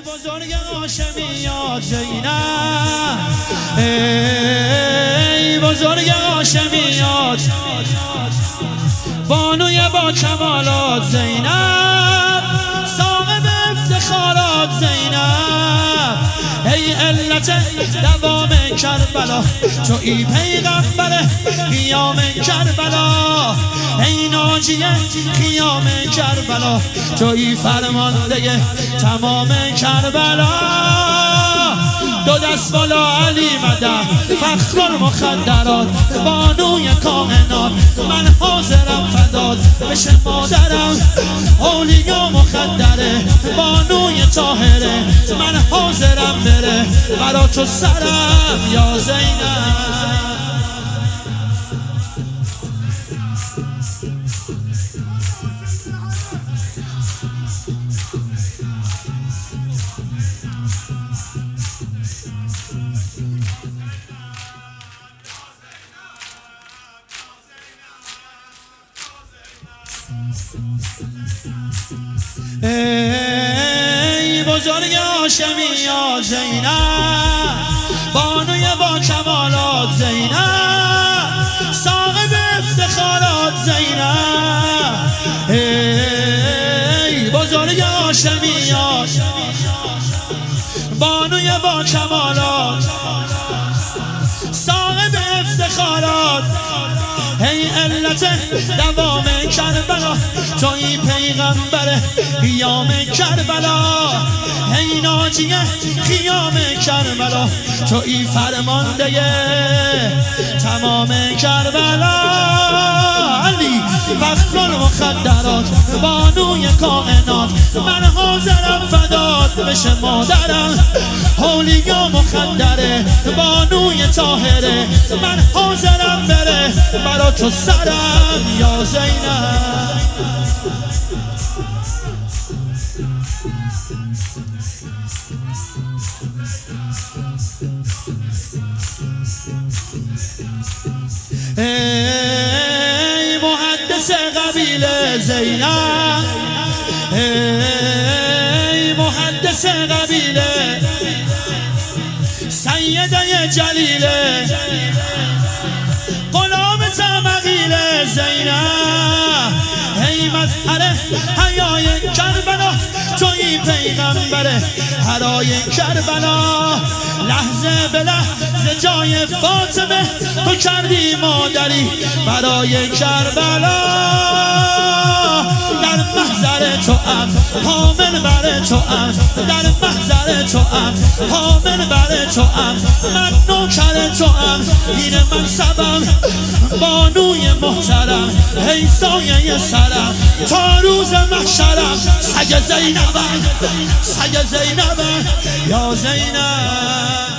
بزرگ هاشمیات زینب، ای بزرگ هاشمیات، بانوی با کمالات زینب، صاحب افتخارات زینب، ای علت دوام کربلا، تویی پیغمبر قیام کربلا، ای ناجی قیام کربلا، تویی فرمانده تمام کربلا. دو دست بالا علی مدد، فخر المخدرات، بانوی کائنات، من حاضرم فدات بشه مادرم، اولیا مخدره، بانوی طاهره، من حاضرم بره برا تو سرم یا زینب. ای بزرگ هاشمیات زینب، بانوی با کمالات زینب، صاحب افتخارات زینب، ای بزرگ هاشمیات، بانوی با کمالات، صاحب افتخارات، ای علت دوام کربلا، تویی پیغمبر قیام کربلا، ای ناجی قیام کربلا، تویی فرمانده تمام کربلا. علی فخر المخدرات، بانوی کائنات، من حاضرم فدات بشه مادرم، اولیا مخدره، بانوی طاهره، من حاضرم بره برا تو سرم یا زینب. ای محدث قبیله زینب، ای محدث قبیله، سیده جلیله، غلام تمقیله زینب، ای مظهر حیای کربلا، تویی پیغمبر حرای کربلا، لحظه به لحظه جای فاطمه تو کردی مادری برای کربلا. در محضر تو ام حامل بر تو ام، در محضر تو ام حامل بر تو ام، من نوکر تو ام، این منصبم، بانوی محترم، ای سایه سرم تا روز محشرم، سگ زینبم، سگ زینبم یا زینب.